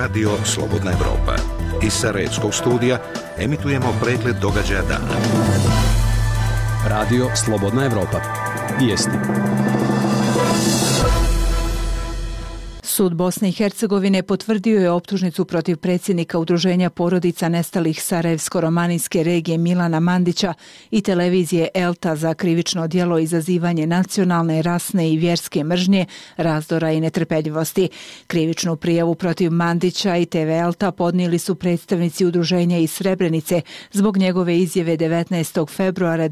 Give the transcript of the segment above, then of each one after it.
Radio Slobodna Evropa. Iz Sarajevskog studija emitujemo pregled događaja dana. Radio Slobodna Evropa. Vijesti. Sud Bosne i Hercegovine potvrdio je optužnicu protiv predsjednika Udruženja porodica nestalih Sarajevsko-romaninske regije Milana Mandića i televizije ELTA za krivično djelo izazivanje nacionalne, rasne i vjerske mržnje, razdora i netrpeljivosti. Krivičnu prijavu protiv Mandića i TV ELTA podnijeli su predstavnici udruženja iz Srebrenice zbog njegove izjave 19. februara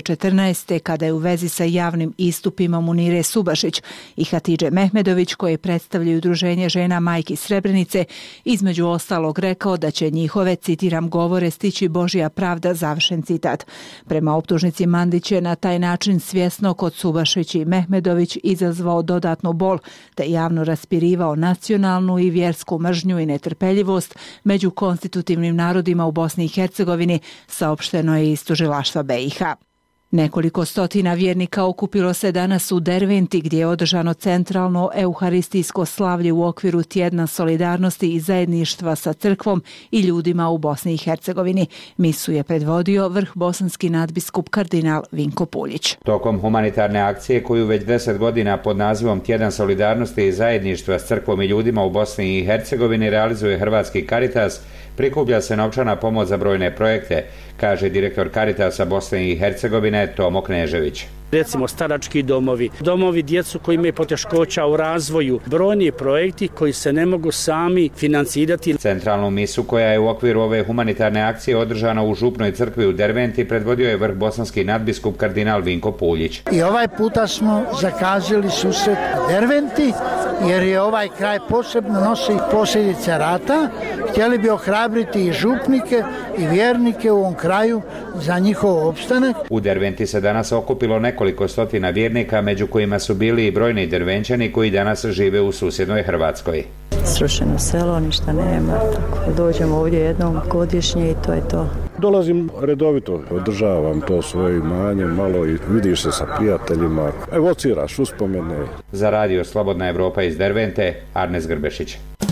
2014. kada je u vezi sa javnim istupima Munire Subašić i Hatidže Mehmedović, koje predstavljaju Udruženje žena majki Srebrenice, između ostalog rekao da će njihove, citiram, govore stići Božja pravda, završen citat. Prema optužnici, Mandić je na taj način svjesno kod Subašić i Mehmedović izazvao dodatnu bol te javno raspirivao nacionalnu i vjersku mržnju i netrpeljivost među konstitutivnim narodima u Bosni i Hercegovini, saopšteno je iz tužilaštva BiH. Nekoliko stotina vjernika okupilo se danas u Derventi gdje je održano centralno euharistijsko slavlje u okviru tjedna solidarnosti i zajedništva sa crkvom i ljudima u Bosni i Hercegovini. Misu je predvodio vrh bosanski nadbiskup kardinal Vinko Puljić. Tokom humanitarne akcije koju već 10 godina pod nazivom Tjedan solidarnosti i zajedništva s crkvom i ljudima u Bosni i Hercegovini realizuje Hrvatski Caritas, prikuplja se novčana pomoć za brojne projekte, kaže direktor Caritasa Bosne i Hercegovine Tomo Knežević. Recimo starački domovi, domovi djecu koji imaju poteškoća u razvoju, brojni projekti koji se ne mogu sami financirati. Centralnu misu koja je u okviru ove humanitarne akcije održana u Župnoj crkvi u Derventi predvodio je vrh bosanski nadbiskup kardinal Vinko Puljić. I ovaj puta smo zakazali susret Derventi jer je ovaj kraj posebno nosi posljedice rata. Htjeli bi ohrabriti i župnike i vjernike u ovom kraju za njihov opstanak. U Derventi se danas okupilo nekoliko stotina vjernika, među kojima su bili i brojni Dervenčani koji danas žive u susjednoj Hrvatskoj. Srušeno selo, ništa nema, tako dođemo ovdje jednom godišnje i to je to. Dolazim redovito, održavam to svoje imanje, malo i vidiš se sa prijateljima, evociraš uspomene. Za Radio Slobodna Evropa iz Dervente, Arnes Grbešić.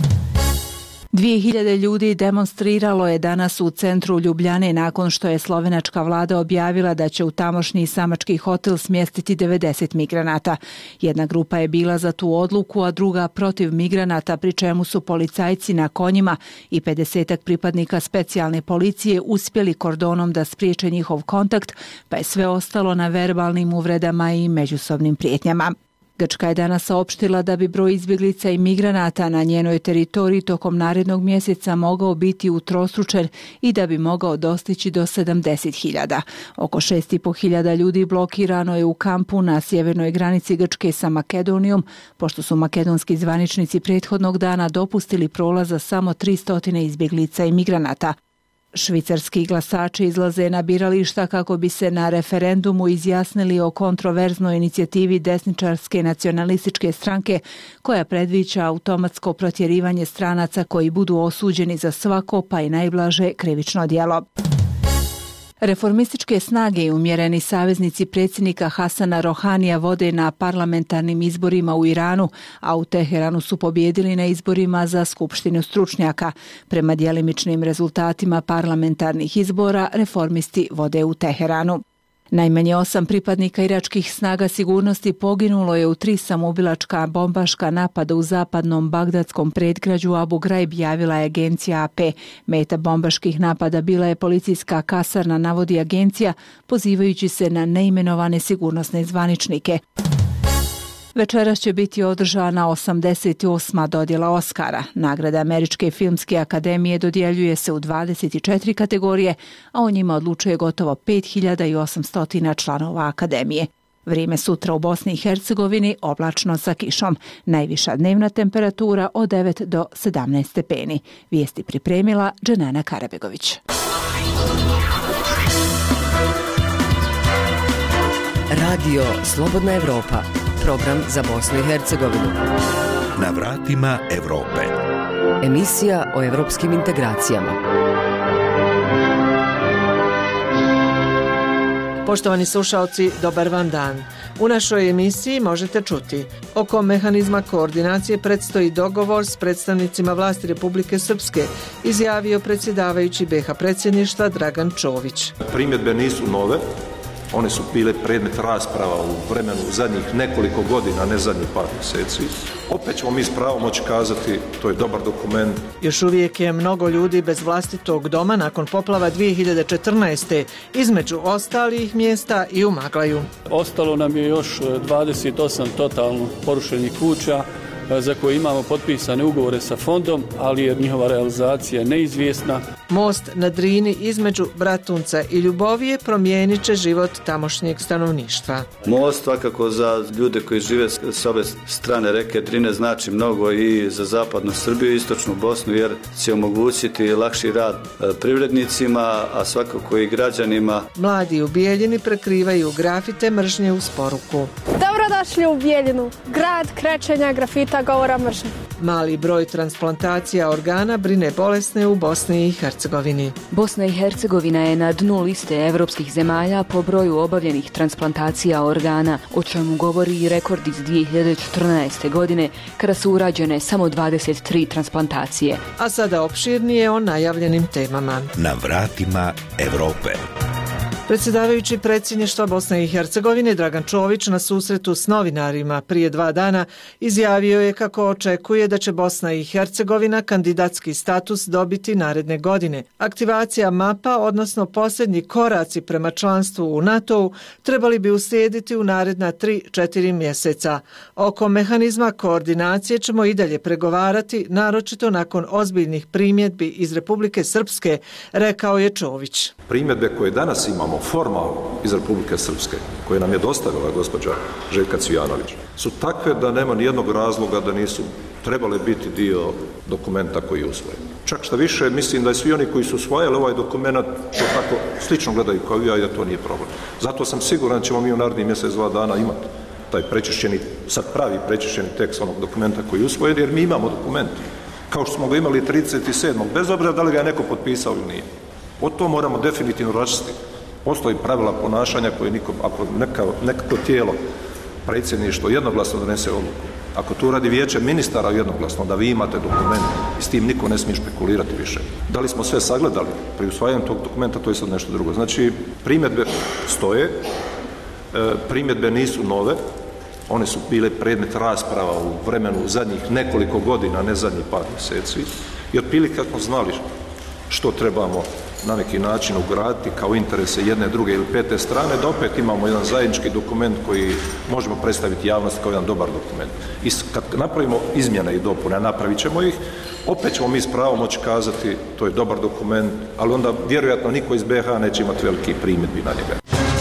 2000 ljudi demonstriralo je danas u centru Ljubljane nakon što je slovenačka vlada objavila da će u tamošnji samački hotel smjestiti 90 migranata. Jedna grupa je bila za tu odluku, a druga protiv migranata, pri čemu su policajci na konjima i 50 pripadnika specijalne policije uspjeli kordonom da spriječe njihov kontakt, pa je sve ostalo na verbalnim uvredama i međusobnim prijetnjama. Grčka je danas saopštila da bi broj izbjeglica i migranata na njenoj teritoriji tokom narednog mjeseca mogao biti utrostručen i da bi mogao dostići do 70.000. Oko 6.500 ljudi blokirano je u kampu na sjevernoj granici Grčke sa Makedonijom, pošto su makedonski zvaničnici prethodnog dana dopustili prolaz za samo 300 izbjeglica i migranata. Švicarski glasači izlaze na birališta kako bi se na referendumu izjasnili o kontroverznoj inicijativi desničarske nacionalističke stranke koja predviđa automatsko protjerivanje stranaca koji budu osuđeni za svako pa i najblaže krivično djelo. Reformističke snage i umjereni saveznici predsjednika Hasana Rohanija vode na parlamentarnim izborima u Iranu, a u Teheranu su pobijedili na izborima za skupštinu stručnjaka. Prema djelimičnim rezultatima parlamentarnih izbora, reformisti vode u Teheranu. Najmanje 8 pripadnika iračkih snaga sigurnosti poginulo je u 3 samoubilačka bombaška napada u zapadnom bagdadskom predgrađu Abu Ghraib, javila je agencija AP. Meta bombaških napada bila je policijska kasarna, navodi agencija, pozivajući se na neimenovane sigurnosne zvaničnike. Večeras će biti održana 88. dodjela Oskara. Nagrada Američke filmske akademije dodjeljuje se u 24 kategorije, a o njima odlučuje gotovo 5800 članova akademije. Vrijeme sutra u Bosni i Hercegovini oblačno sa kišom. Najviša dnevna temperatura od 9 do 17 stepeni. Vijesti pripremila Dženana Karabegović. Radio Slobodna Evropa. Program za Bosnu i Hercegovinu. Na vratima Evrope. Emisija o evropskim integracijama. Poštovani slušaoci, dobar vam dan. U našoj emisiji možete čuti: oko mehanizma koordinacije predstoji dogovor s predstavnicima vlasti Republike Srpske, izjavio predsjedavajući BiH predsjedništva Dragan Čović. Primjedbe nisu nove, one su bile predmet rasprava u vremenu zadnjih nekoliko godina, ne zadnjih par mjeseci. Opet ćemo mi s pravom moći kazati, to je dobar dokument. Još uvijek je mnogo ljudi bez vlastitog doma nakon poplava 2014. između ostalih mjesta i u Maglaju. Ostalo nam je još 28 totalno porušenih kuća za koje imamo potpisane ugovore sa fondom, ali je njihova realizacija neizvjesna. Most na Drini između Bratunca i Ljubovije promijenit će život tamošnjeg stanovništva. Most svakako za ljude koji žive s ove strane reke Drine znači mnogo i za zapadnu Srbiju i istočnu Bosnu, jer će omogućiti lakši rad privrednicima, a svakako i građanima. Mladi u Bijeljini prekrivaju grafite mržnje uz poruku: Dobrodošli u Bijeljinu, grad krečenja grafita govora mržnje. Mali broj transplantacija organa brine bolesne u Bosni i Hercegovini. Bosna i Hercegovina je na dnu liste evropskih zemalja po broju obavljenih transplantacija organa, o čemu govori i rekord iz 2014. godine, kada su urađene samo 23 transplantacije. A sada opširnije o najavljenim temama. Na vratima Evrope. Predsjedavajući predsjedništva Bosne i Hercegovine Dragan Čović na susretu s novinarima prije 2 dana izjavio je kako očekuje da će Bosna i Hercegovina kandidatski status dobiti naredne godine. Aktivacija mapa, odnosno posljednji koraci prema članstvu u NATO-u, trebali bi uslijediti u naredna 3-4 mjeseca. Oko mehanizma koordinacije ćemo i dalje pregovarati, naročito nakon ozbiljnih primjedbi iz Republike Srpske, rekao je Čović. Primjedbe koje danas imamo formalno iz Republike Srpske, koje nam je dostavila gospođa Željka Cvijanović, su takve da nema nijednog razloga da nisu trebale biti dio dokumenta koji je usvojen. Čak šta više, mislim da svi oni koji su usvajali ovaj dokument to tako slično gledaju kao ja i da to nije problem. Zato sam siguran da ćemo mi u narednih mjesec, 2 dana imati taj prečišćeni, sad pravi prečišćeni tekst onog dokumenta koji je usvojen, jer mi imamo dokument, kao što smo ga imali 37. bez obzira da li ga je neko potpisao ili nije. O to moramo definitivno raščistiti. Postoji pravila ponašanja koje ako nekako tijelo, predsjedništvo jednoglasno donese odluku, ako tu radi vijeće ministara jednoglasno, da vi imate dokument i s tim niko ne smije špekulirati više. Da li smo sve sagledali pri usvajanju tog dokumenta, to je sad nešto drugo. Znači, primjedbe stoje, primjedbe nisu nove, one su bile predmet rasprava u vremenu zadnjih nekoliko godina, ne zadnjih par mjeseci, i otprilike kako znali što trebamo na neki način ugraditi kao interese jedne, druge ili pete strane, da opet imamo jedan zajednički dokument koji možemo predstaviti javnosti kao jedan dobar dokument. I kad napravimo izmjene i dopune, napravit ćemo ih, opet ćemo mi s pravom moći kazati to je dobar dokument, ali onda vjerojatno niko iz BiH neće imati veliki primjedbi na njega.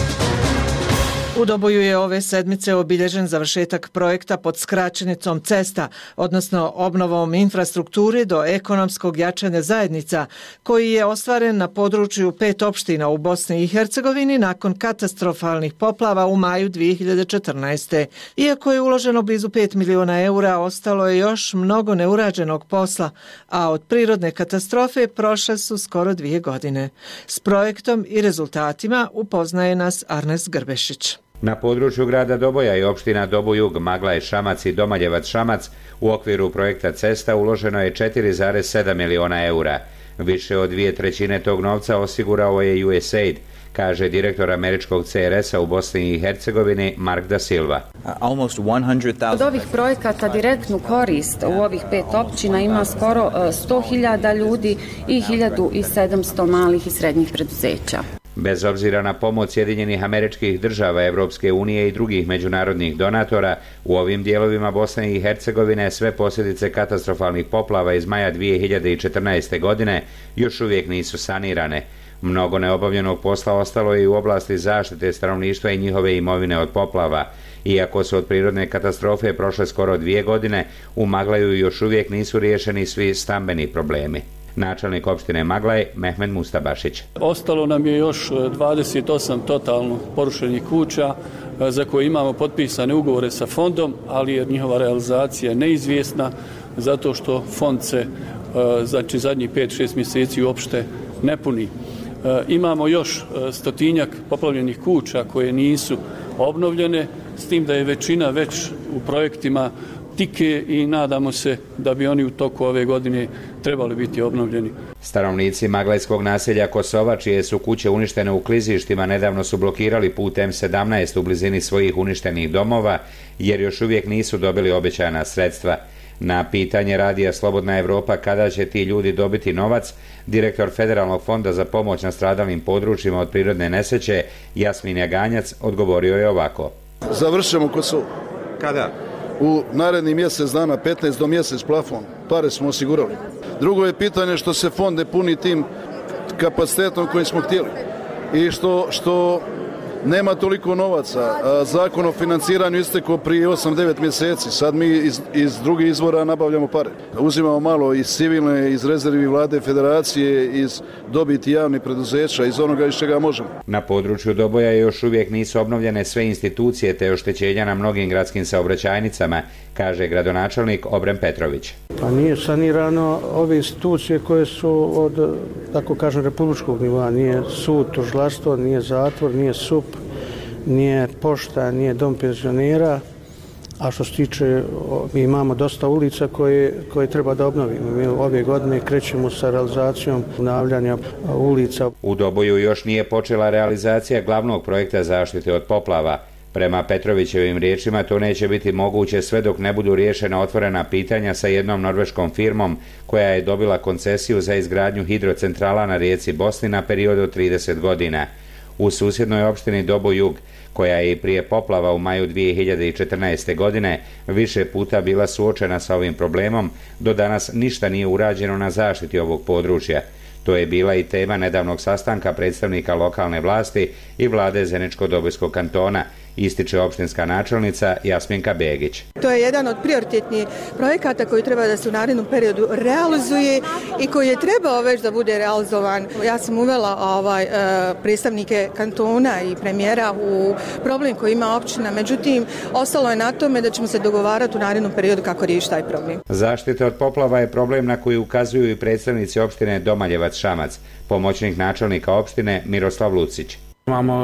U Doboju je ove sedmice obilježen završetak projekta pod skraćenicom cesta, odnosno obnovom infrastrukture do ekonomskog jačanja zajednica, koji je ostvaren na području 5 opština u Bosni i Hercegovini nakon katastrofalnih poplava u maju 2014. Iako je uloženo blizu 5 miliona eura, ostalo je još mnogo neurađenog posla, a od prirodne katastrofe prošle su skoro 2 godine. S projektom i rezultatima upoznaje nas Arnes Grbešić. Na području grada Doboja i opština Dobojug, Maglaj, Šamac i Domaljevac Šamac u okviru projekta cesta uloženo je 4,7 miliona eura. Više od 2/3 tog novca osigurao je USAID, kaže direktor američkog CRS-a u Bosni i Hercegovini Mark da Silva. Od ovih projekata direktnu korist u ovih 5 općina ima skoro 100.000 ljudi i 1.700 malih i srednjih preduzeća. Bez obzira na pomoć Sjedinjenih Američkih Država, Evropske unije i drugih međunarodnih donatora, u ovim dijelovima Bosne i Hercegovine sve posljedice katastrofalnih poplava iz maja 2014. godine još uvijek nisu sanirane. Mnogo neobavljenog posla ostalo je i u oblasti zaštite stanovništva i njihove imovine od poplava. Iako su od prirodne katastrofe prošle skoro 2 godine, u Maglaju još uvijek nisu riješeni svi stambeni problemi. Načelnik opštine Maglaj, Mehmed Mustabašić. Ostalo nam je još 28 totalno porušenih kuća za koje imamo potpisane ugovore sa fondom, ali je njihova realizacija neizvjesna zato što fond se zadnjih 5-6 mjeseci uopšte ne puni. Imamo još 100-tinjak poplavljenih kuća koje nisu obnovljene, s tim da je većina već u projektima tike i nadamo se da bi oni u toku ove godine trebali biti obnovljeni. Stanovnici maglajskog naselja Kosova, čije su kuće uništene u klizištima, nedavno su blokirali put M17 u blizini svojih uništenih domova, jer još uvijek nisu dobili obećana sredstva. Na pitanje radija Slobodna Evropa kada će ti ljudi dobiti novac, direktor Federalnog fonda za pomoć nastradalim područjima od prirodne nesreće Jasmin Jaganjac odgovorio je ovako. Završamo Kosovo. Kada? U naredni mjesec dana, 15 do mjesec plafon. Pare smo osigurali. Drugo je pitanje što se fond ne puni tim kapacitetom koji smo htjeli i što nema toliko novaca. Zakon o financiranju istekao prije 8-9 mjeseci. Sad mi iz drugih izvora nabavljamo pare. Uzimamo malo iz civilne, iz rezervi vlade federacije, iz dobiti javnih preduzeća, iz onoga iz čega možemo. Na području Doboja još uvijek nisu obnovljene sve institucije te oštećenja na mnogim gradskim saobraćajnicama, kaže gradonačelnik Obren Petrović. Pa nije sanirano ove institucije koje su od, tako kažem, republičkog nivoa. Nije sud, tužilaštvo, nije zatvor, nije SUP, nije pošta, nije dom penzionera. A što se tiče, mi imamo dosta ulica koje treba da obnovimo. Mi ove godine krećemo sa realizacijom obnavljanja ulica. U Doboju još nije počela realizacija glavnog projekta zaštite od poplava. Prema Petrovićevim riječima to neće biti moguće sve dok ne budu riješena otvorena pitanja sa jednom norveškom firmom koja je dobila koncesiju za izgradnju hidrocentrala na rijeci Bosni na period od 30 godina. U susjednoj opštini Doboj Jug, koja je i prije poplava u maju 2014. godine više puta bila suočena sa ovim problemom, do danas ništa nije urađeno na zaštiti ovog područja. To je bila i tema nedavnog sastanka predstavnika lokalne vlasti i vlade Zeničko-Dobojskog kantona, ističe opštinska načelnica Jasminka Begić. To je jedan od prioritetnih projekata koji treba da se u narednom periodu realizuje i koji je trebao već da bude realizovan. Ja sam uvela predstavnike kantona i premijera u problem koji ima općina, međutim, ostalo je na tome da ćemo se dogovarati u narednom periodu kako riješiti taj problem. Zaštita od poplava je problem na koji ukazuju i predstavnici opštine Domaljevac-Šamac, pomoćnik načelnika opštine Miroslav Lucić. Imamo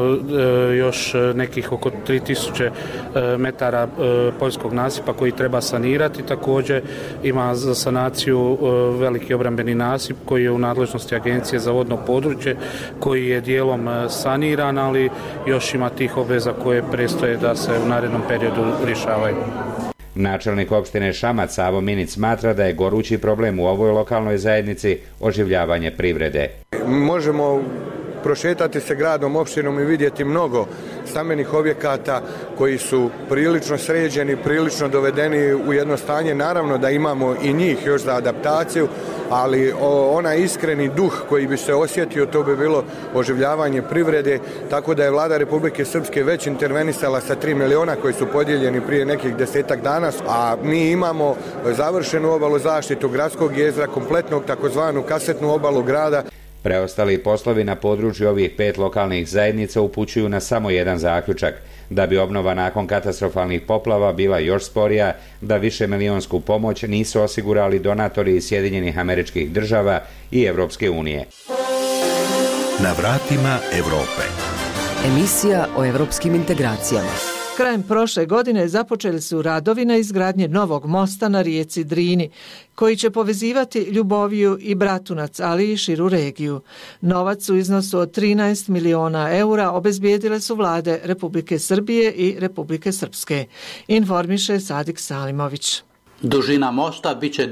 još nekih oko 3000 metara poljskog nasipa koji treba sanirati. Također ima za sanaciju veliki obrambeni nasip koji je u nadležnosti Agencije za vodno područje, koji je dijelom saniran, ali još ima tih obveza koje predstoje da se u narednom periodu rješavaju. Načelnik opštine Šamac Savo Minić smatra da je gorući problem u ovoj lokalnoj zajednici oživljavanje privrede. Možemo prošetati se gradom, opštinom i vidjeti mnogo stambenih objekata koji su prilično sređeni, prilično dovedeni u jedno stanje. Naravno da imamo i njih još za adaptaciju, ali onaj iskreni duh koji bi se osjetio, to bi bilo oživljavanje privrede, tako da je vlada Republike Srpske već intervenisala sa 3 miliona koji su podijeljeni prije nekih 10 dana, a mi imamo završenu obalu zaštitu gradskog jezera, kompletnog takozvanu kasetnu obalu grada. Preostali poslovi na području ovih 5 lokalnih zajednica upućuju na samo jedan zaključak, da bi obnova nakon katastrofalnih poplava bila još sporija, da višemilijonsku pomoć nisu osigurali donatori iz Sjedinjenih Američkih Država i Evropske unije. Na vratima Evrope. Emisija o evropskim integracijama. Krajem prošle godine započeli su radovi na izgradnje novog mosta na rijeci Drini, koji će povezivati Ljuboviju i Bratunac, ali i širu regiju. Novac u iznosu od 13 miliona eura obezbijedile su vlade Republike Srbije i Republike Srpske, informiše Sadik Salimović. Dužina mosta biće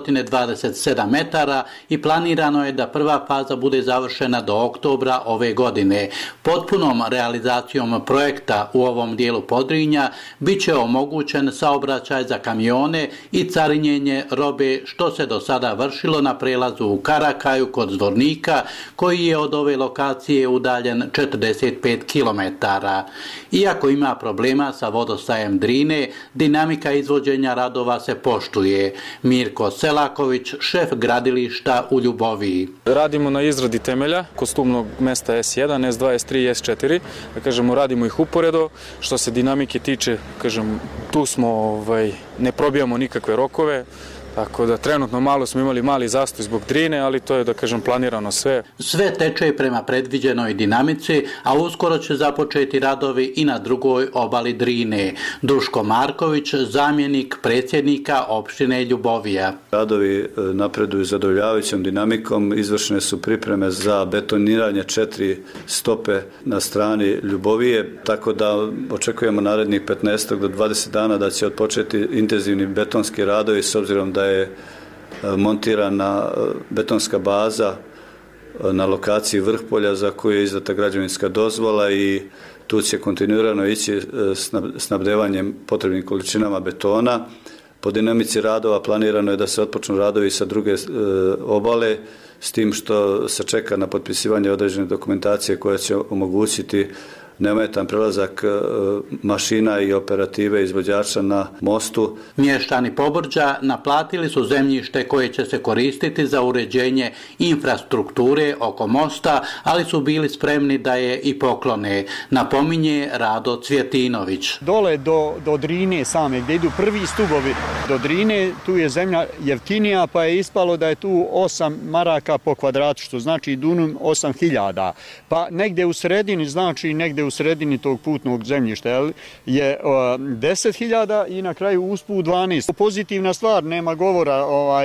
227 metara i planirano je da prva faza bude završena do oktobra ove godine. Potpunom realizacijom projekta u ovom dijelu Podrinja biće omogućen saobraćaj za kamione i carinjenje robe, što se do sada vršilo na prelazu u Karakaju kod Zvornika, koji je od ove lokacije udaljen 45 km. Iako ima problema sa vodostajem Drine, dinamika izvođenja radova se poštuje. Mirko Selaković, šef gradilišta u Ljuboviji. Radimo na izradi temelja kostumnog mesta S1, S2, S3 i S4. Radimo ih uporedo. Što se dinamike tiče, tu smo, ne probijamo nikakve rokove. Tako da trenutno malo smo imali mali zastoj zbog Drine, ali to je, da kažem, planirano sve. Sve teče prema predviđenoj dinamici, a uskoro će započeti radovi i na drugoj obali Drine. Duško Marković, zamjenik predsjednika opštine Ljubovija. Radovi napreduju zadovoljavajućom dinamikom, izvršene su pripreme za betoniranje 4 stope na strani Ljubovije, tako da očekujemo narednih 15 do 20 dana da će odpočeti intenzivni betonski radovi s obzirom da je montirana betonska baza na lokaciji Vrhpolja za koju je izdata građevinska dozvola i tu će kontinuirano ići snabdevanjem potrebnim količinama betona. Po dinamici radova planirano je da se otpočnu radovi sa druge obale, s tim što se čeka na potpisivanje određene dokumentacije koja će omogućiti neometan prelazak mašina i operative izvođača na mostu. Mještani Pobrđa naplatili su zemljište koje će se koristiti za uređenje infrastrukture oko mosta, ali su bili spremni da je i poklone, napominje Rado Cvjetinović. Dole do Drine same, gdje idu prvi stubovi do Drine, tu je zemlja jeftinija, pa je ispalo da je tu 8 maraka po kvadratu, što znači dunum 8.000. Pa negdje u sredini, znači negdje u sredini tog putnog zemljišta je 10.000 i na kraju usput 12. Pozitivna stvar, nema govora,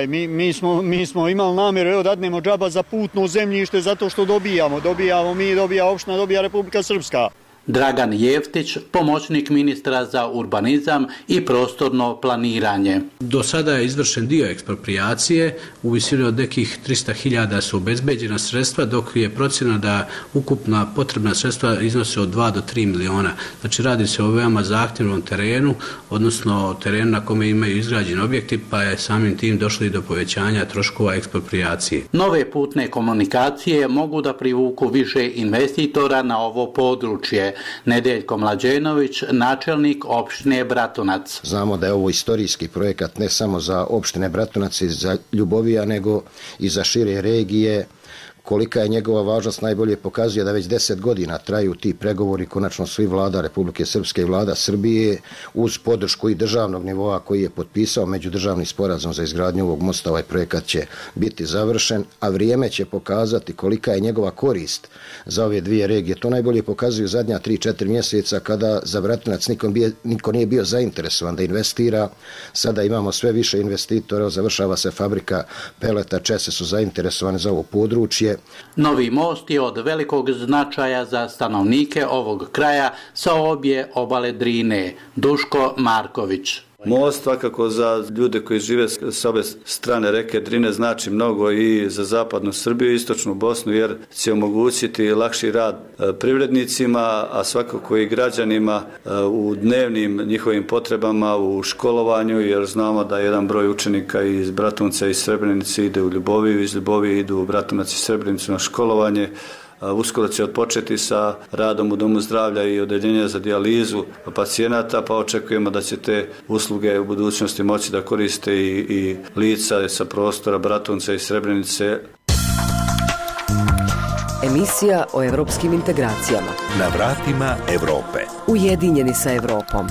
mi smo imali namjeru da dadnemo džaba za putno zemljište zato što dobijamo mi, dobija opština, dobija Republika Srpska. Dragan Jeftić, pomoćnik ministra za urbanizam i prostorno planiranje. Do sada je izvršen dio eksproprijacije, u visini od nekih 300.000 su obezbeđena sredstva, dok je procjena da ukupna potrebna sredstva iznose od 2 do 3 miliona. Znači radi se o veoma zahtjevnom terenu, odnosno terenu na kome imaju izgrađeni objekti, pa je samim tim došlo i do povećanja troškova eksproprijacije. Nove putne komunikacije mogu da privuku više investitora na ovo područje. Nedeljko Mlađenović, načelnik opštine Bratunac. Znamo da je ovo istorijski projekat ne samo za opštine Bratunac i za Ljubovija, nego i za šire regije. Kolika je njegova važnost najbolje pokazuje da već 10 godina traju ti pregovori, konačno svi vlada Republike Srpske i vlada Srbije uz podršku i državnog nivoa koji je potpisao međudržavni sporazum za izgradnju ovog mosta. Ovaj projekat će biti završen, a vrijeme će pokazati kolika je njegova korist za ove dvije regije. To najbolje pokazuju zadnja 3-4 mjeseca kada za Bratunac niko nije bio zainteresovan da investira. Sada imamo sve više investitora, završava se fabrika peleta, Česi su zainteresovani za ovo područje. Novi most je od velikog značaja za stanovnike ovog kraja sa obje obale Drine. Duško Marković. Most svakako za ljude koji žive s obe strane reke Drine znači mnogo i za zapadnu Srbiju i istočnu Bosnu, jer će omogućiti lakši rad privrednicima, a svakako i građanima u dnevnim njihovim potrebama u školovanju, jer znamo da jedan broj učenika iz Bratunca i Srebrenice ide u Ljuboviju, iz Ljubovije idu u Bratunac i Srebrenicu na školovanje. Uskoro će odpočeti sa radom u Domu zdravlja i odeljenja za dijalizu pacijenata, pa očekujemo da će te usluge u budućnosti moći da koriste i lica sa prostora Bratunca i Srebrenice. Emisija o evropskim integracijama. Na vratima Evrope. Ujedinjeni sa Evropom.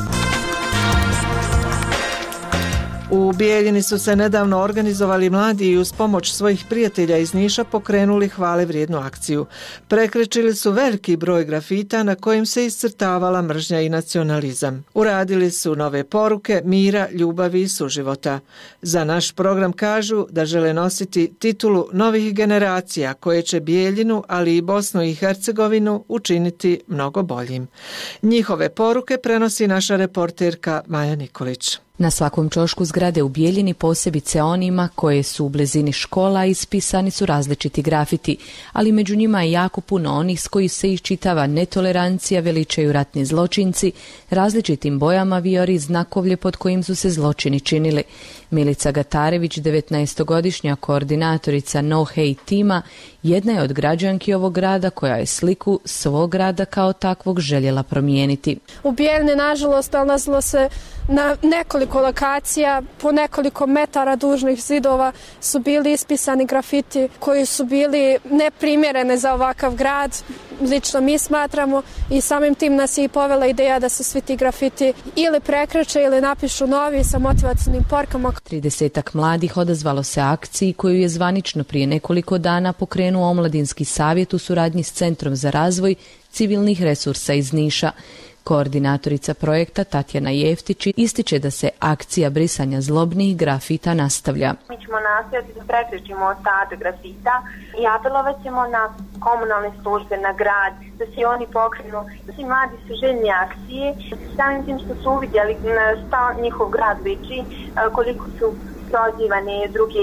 U Bijeljini su se nedavno organizovali mladi i uz pomoć svojih prijatelja iz Niša pokrenuli hvale vrijednu akciju. Prekrečili su veliki broj grafita na kojim se iscrtavala mržnja i nacionalizam. Uradili su nove poruke mira, ljubavi i suživota. Za naš program kažu da žele nositi titulu novih generacija koje će Bijeljinu, ali i Bosnu i Hercegovinu učiniti mnogo boljim. Njihove poruke prenosi naša reporterka Maja Nikolić. Na svakom ćošku zgrade u Bijeljini, posebice onima koje su u blizini škola, ispisani su različiti grafiti, ali među njima je jako puno onih s koji se iščitava netolerancija, veličaju ratni zločinci, različitim bojama vijori znakovlje pod kojim su se zločini činili. Milica Gatarević, 19-godišnja koordinatorica No Hate tima, jedna je od građanki ovog grada koja je sliku svog grada kao takvog željela promijeniti. U Bijeljini, nažalost, nalazilo se na nekoliko nekoliko lokacija, po nekoliko metara dužnih zidova su bili ispisani grafiti koji su bili neprimjerene za ovakav grad. Lično mi smatramo i samim tim nas je i povela ideja da se svi ti grafiti ili prekreče ili napišu novi sa motivacijnim porkama. 30 mladih odazvalo se akciji koju je zvanično prije nekoliko dana pokrenuo Omladinski savjet u suradnji s Centrom za razvoj civilnih resursa iz Niša. Koordinatorica projekta Tatjana Jeftić ističe da se akcija brisanja zlobnih grafita nastavlja. Mi ćemo nastojati da prekrećimo ostatak grafita i apelovat ćemo na komunalne službe, na grad, da se oni pokrenu. Svi mladi su željni akcije, samim tim što su uvidjeli šta njihov grad liči, koliko su prozivani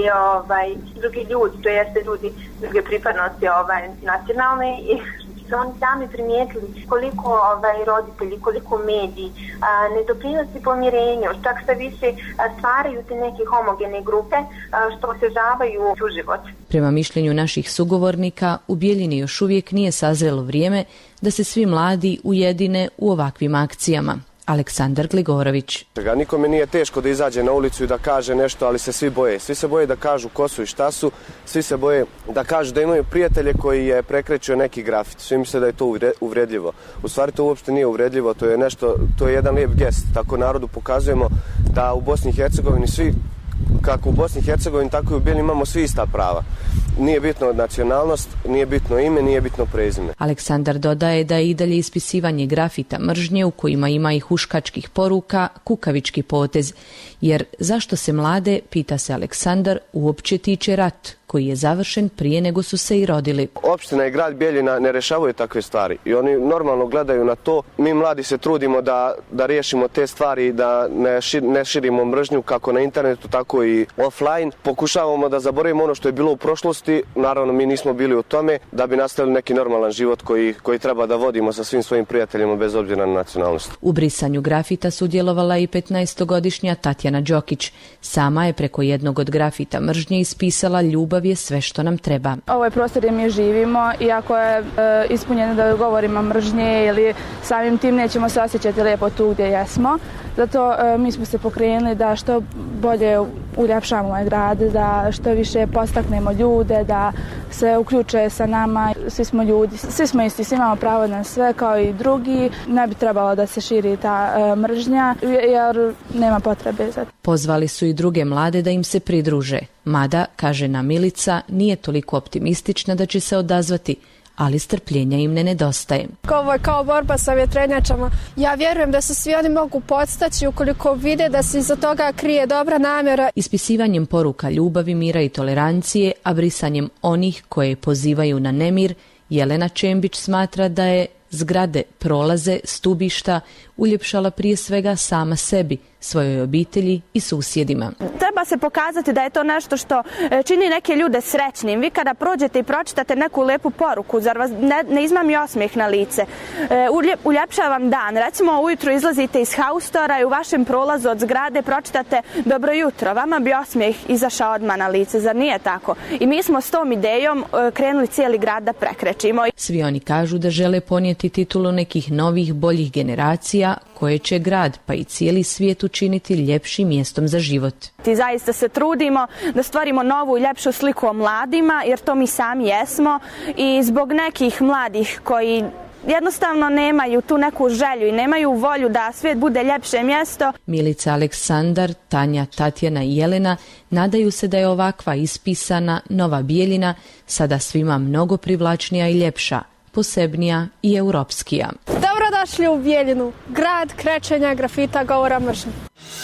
drugi ljudi, to jeste ljudi druge pripadnosti nacionalne i su oni sami primijetili koliko roditelji, koliko mediji ne doprinosi pomirenju, čak sve više stvaraju te neke homogene grupe što otežavaju suživot. Prema mišljenju naših sugovornika, u Bijeljini još uvijek nije sazrelo vrijeme da se svi mladi ujedine u ovakvim akcijama. Aleksandar Gligorović. Nikome nije teško da izađe na ulicu i da kaže nešto, ali se svi boje. Svi se boje da kažu ko su i šta su, svi se boje da kažu da imaju prijatelje koji je prekrećio neki grafit. Svi misle da je to uvredljivo. U stvari to uopšte nije uvredljivo, to je jedan lijep gest. Tako narodu pokazujemo da u Bosni i Hercegovini svi, kako u Bosni i Hercegovini, tako i u Bijeljini imamo svi ista prava. Nije bitno nacionalnost, nije bitno ime, nije bitno prezime. Aleksandar dodaje da je i dalje ispisivanje grafita mržnje u kojima ima i huškačkih poruka kukavički potez. Jer zašto se mlade, pita se Aleksandar, uopće tiče rat koji je završen prije nego su se i rodili. Opština i grad Bijeljina ne rešavaju takve stvari i oni normalno gledaju na to. Mi mladi se trudimo da riješimo te stvari, da ne širimo mržnju kako na internetu, tako i offline. Pokušavamo da zaboravimo ono što je bilo u prošlosti. Naravno, mi nismo bili u tome da bi nastavili neki normalan život koji treba da vodimo sa svim svojim prijateljima bez obzira na nacionalnost. U brisanju grafita sudjelovala i 15-godišnja Tatjana Đokić. Sama je preko jednog od grafita mržnje ispisala ljubav je sve što nam treba. Ovo je prostor gdje mi živimo i ako je ispunjeno da govorimo mržnje ili samim tim nećemo se osjećati lijepo tu gdje jesmo. Zato mi smo se pokrenuli da što bolje uljepšamo ovaj grad, da što više postaknemo ljude, da se uključe sa nama. Svi smo ljudi, svi smo isti, svi imamo pravo na sve kao i drugi. Ne bi trebalo da se širi ta mržnja jer nema potrebe za to. Pozvali su i druge mlade da im se pridruže. Mada, kaže nam Milica, nije toliko optimistična da će se odazvati, ali strpljenja im ne nedostaje. Ovo je kao borba sa vjetrenjačama. Ja vjerujem da se svi oni mogu podstaći ukoliko vide da se iza toga krije dobra namjera. Ispisivanjem poruka ljubavi, mira i tolerancije, a brisanjem onih koje pozivaju na nemir, Jelena Čembić smatra da je zgrade, prolaze, stubišta uljepšala prije svega sama sebi, svojoj obitelji i susjedima. Treba se pokazati da je to nešto što čini neke ljude srećnim. Vi kada prođete i pročitate neku lijepu poruku, zar vas ne izmami osmijeh na lice? Uljepšava vam dan. Recimo ujutro izlazite iz haustora i u vašem prolazu od zgrade pročitate dobro jutro. Vama bi osmijeh izašao odmah na lice, zar nije tako? I mi smo s tom idejom krenuli cijeli grad da prekrećimo. Svi oni kažu da žele ponijeti titulu nekih novih, boljih generacija koje će grad pa i cijeli svijet učiniti ljepšim mjestom za život. I zaista se trudimo da stvorimo novu i ljepšu sliku o mladima, jer to mi sami jesmo i zbog nekih mladih koji jednostavno nemaju tu neku želju i nemaju volju da svijet bude ljepše mjesto. Milica, Aleksandar, Tanja, Tatjana i Jelena nadaju se da je ovakva ispisana nova Bijeljina sada svima mnogo privlačnija i ljepša, posebnija i europskija. Dobrodošli u Bijeljinu, grad krečenja, grafita, govora mržnje.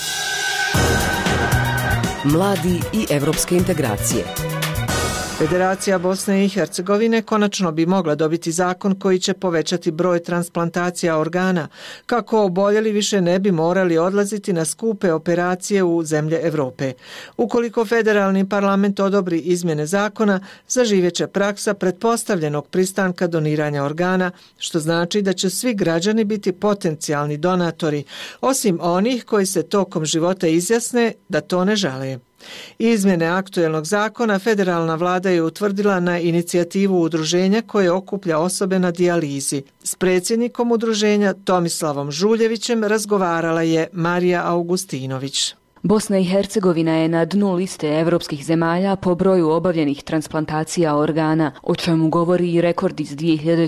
Mladi i evropske integracije. Federacija Bosne i Hercegovine konačno bi mogla dobiti zakon koji će povećati broj transplantacija organa, kako oboljeli više ne bi morali odlaziti na skupe operacije u zemlje Europe. Ukoliko federalni parlament odobri izmjene zakona, zaživjeće praksa pretpostavljenog pristanka doniranja organa, što znači da će svi građani biti potencijalni donatori, osim onih koji se tokom života izjasne da to ne žele. Izmjene aktuelnog zakona federalna vlada je utvrdila na inicijativu udruženja koje okuplja osobe na dijalizi. S predsjednikom udruženja Tomislavom Žuljevićem razgovarala je Marija Augustinović. Bosna i Hercegovina je na dnu liste evropskih zemalja po broju obavljenih transplantacija organa, o čemu govori i rekord iz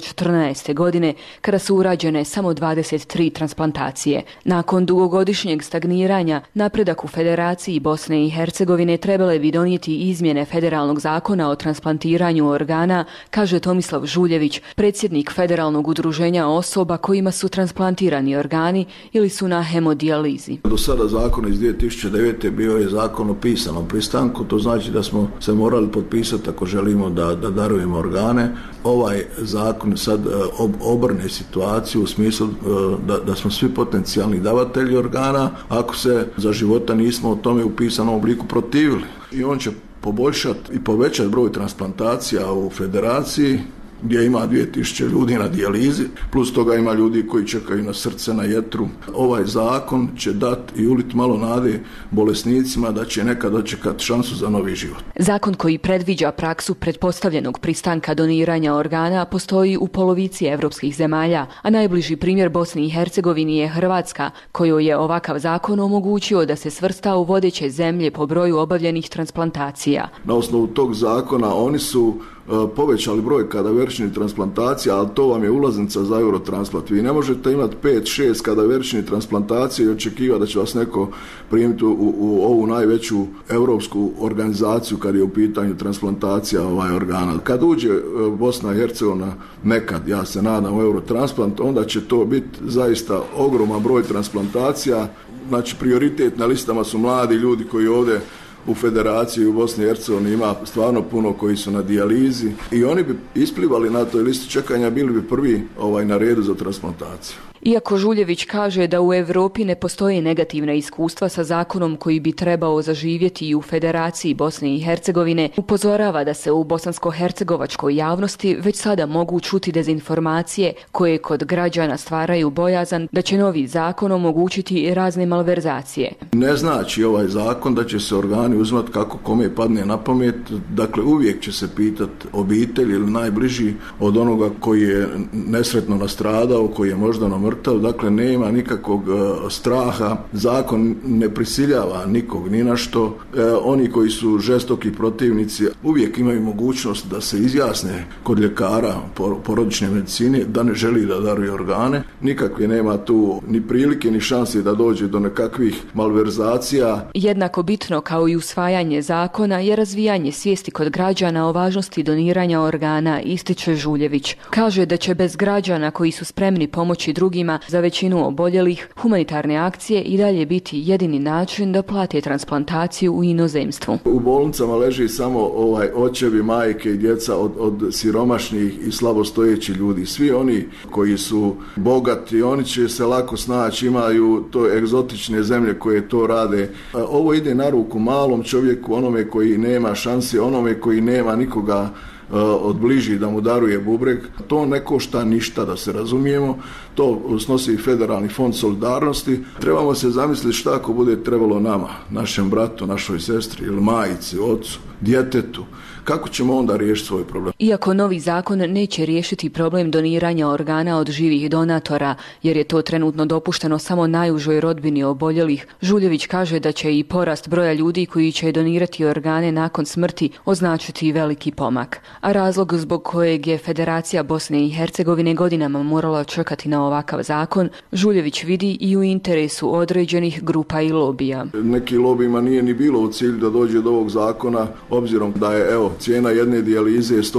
2014. godine, kada su urađene samo 23 transplantacije. Nakon dugogodišnjeg stagniranja, napredak u Federaciji Bosne i Hercegovine trebale bi donijeti izmjene federalnog zakona o transplantiranju organa, kaže Tomislav Žuljević, predsjednik federalnog udruženja osoba kojima su transplantirani organi ili su na hemodijalizi. Do sada zakon iz 2009. bio je zakon o pisanom pristanku, to znači da smo se morali potpisati ako želimo da darujemo organe. Ovaj zakon sad obrne situaciju u smislu da smo svi potencijalni davatelji organa ako se za života nismo o tome u pisanom obliku protivili. I on će poboljšati i povećati broj transplantacija u federaciji, gdje ima 2000 ljudi na dijalizi, plus toga ima ljudi koji čekaju na srce, na jetru. Ovaj zakon će dati i uliti malo nade bolesnicima da će nekad dočekati šansu za novi život. Zakon koji predviđa praksu pretpostavljenog pristanka doniranja organa postoji u polovici evropskih zemalja, a najbliži primjer Bosni i Hercegovini je Hrvatska, kojoj je ovakav zakon omogućio da se svrsta u vodeće zemlje po broju obavljenih transplantacija. Na osnovu tog zakona oni su povećali broj kadaveričnih transplantacija, ali to vam je ulaznica za Eurotransplant. Vi ne možete imati 5-6 kadaveričnih transplantacija i očekivati da će vas neko primiti u ovu najveću europsku organizaciju kad je u pitanju transplantacija organa. Kad uđe Bosna i Hercegovina nekad, ja se nadam, u Eurotransplant, onda će to biti zaista ogroman broj transplantacija. Znači, prioritet na listama su mladi ljudi koji ovdje u federaciji u Bosni i Hercegovini ima stvarno puno koji su na dijalizi i oni bi isplivali na toj listi čekanja, bili bi prvi na redu za transplantaciju. Iako Žuljević kaže da u Europi ne postoje negativna iskustva sa zakonom koji bi trebao zaživjeti i u Federaciji Bosne i Hercegovine, upozorava da se u bosansko-hercegovačkoj javnosti već sada mogu čuti dezinformacije koje kod građana stvaraju bojazan da će novi zakon omogućiti razne malverzacije. Ne znači ovaj zakon da će se organi uzimati kako kome padne na pamet, dakle uvijek će se pitati obitelj ili najbliži od onoga koji je nesretno nastradao, koji je možda na mrtav, dakle nema nikakvog straha, zakon ne prisiljava nikog ni na što. Oni koji su žestoki protivnici uvijek imaju mogućnost da se izjasne kod ljekara porodične medicine da ne želi da daruje organe. Nikakve nema tu ni prilike ni šanse da dođe do nekakvih malverzacija. Jednako bitno kao i usvajanje zakona je razvijanje svijesti kod građana o važnosti doniranja organa, ističe Žuljević. Kaže da će bez građana koji su spremni pomoći drugima za većinu oboljelih, humanitarne akcije i dalje biti jedini način da plate transplantaciju u inozemstvu. U bolnicama leži samo očevi, majke i djeca od siromašnih i slabostojećih ljudi. Svi oni koji su bogati, oni će se lako snaći, imaju to egzotične zemlje koje to rade. Ovo ide na ruku malom čovjeku, onome koji nema šanse, onome koji nema nikoga od bliži da mu daruje bubreg. To ne košta ništa, da se razumijemo. To snosi Federalni fond solidarnosti. Trebamo se zamisliti šta ako bude trebalo nama, našem bratu, našoj sestri ili majici, ocu, djetetu. Kako ćemo onda riješiti svoj problem? Iako novi zakon neće riješiti problem doniranja organa od živih donatora, jer je to trenutno dopušteno samo najužoj rodbini oboljelih, Žuljević kaže da će i porast broja ljudi koji će donirati organe nakon smrti označiti veliki pomak. A razlog zbog kojeg je Federacija Bosne i Hercegovine godinama morala čekati na ovakav zakon, Žuljević vidi i u interesu određenih grupa i lobija. Neki lobijima nije ni bilo u cilju da dođe do ovog zakona, obzirom da je, cijena jedne dijalize je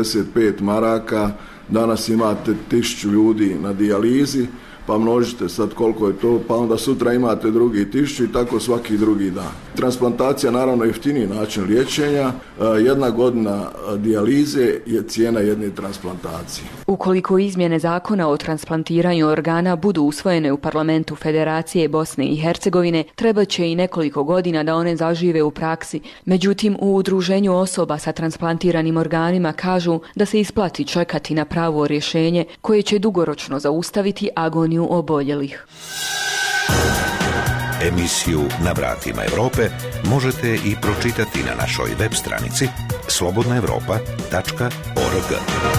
165 maraka, danas imate 1000 ljudi na dijalizi, pa množite sad koliko je to, pa onda sutra imate drugi 1000 i tako svaki drugi dan. Transplantacija naravno jeftiniji način liječenja, 1 godina dijalize je cijena jedne transplantacije. Ukoliko izmjene zakona o transplantiranju organa budu usvojene u parlamentu Federacije Bosne i Hercegovine, treba će i nekoliko godina da one zažive u praksi. Međutim, u udruženju osoba sa transplantiranim organima kažu da se isplati čekati na pravo rješenje koje će dugoročno zaustaviti agoniju oboljelih. Emisiju Na vratima Evrope možete i pročitati na našoj web stranici slobodnaevropa.org.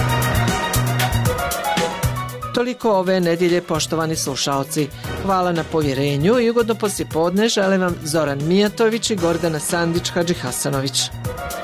Toliko ove nedjelje, poštovani slušaoci. Hvala na povjerenju i ugodno poslijepodne žele vam Zoran Mijatović i Gordana Sandić Hadžihasanović.